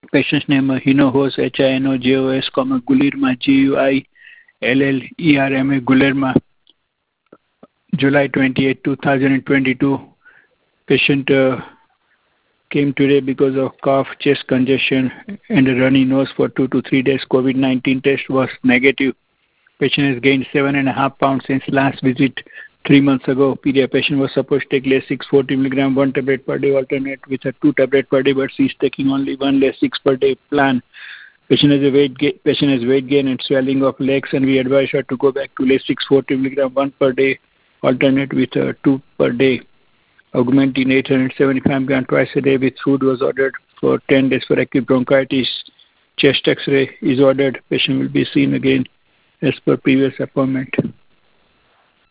Patient's name Hinojos, Hinojos, Guillermo, Guillerma, Guillerma, July 28, 2022. Patient came today because of cough, chest congestion, and a runny nose for 2 to 3 days. COVID-19 test was negative. Patient has gained 7.5 pounds since last visit 3 months ago. Pediatric patient was supposed to take Lasix 40 mg, 1 tablet per day alternate with a 2 tablet per day, but she's taking only 1 Lasix per day plan. Patient has weight gain and swelling of legs, and we advise her to go back to Lasix 40 mg, 1 per day alternate with 2 per day. Augmentin 875 gram twice a day with food was ordered for 10 days for acute bronchitis. Chest X-ray is ordered. Patient will be seen again as per previous appointment.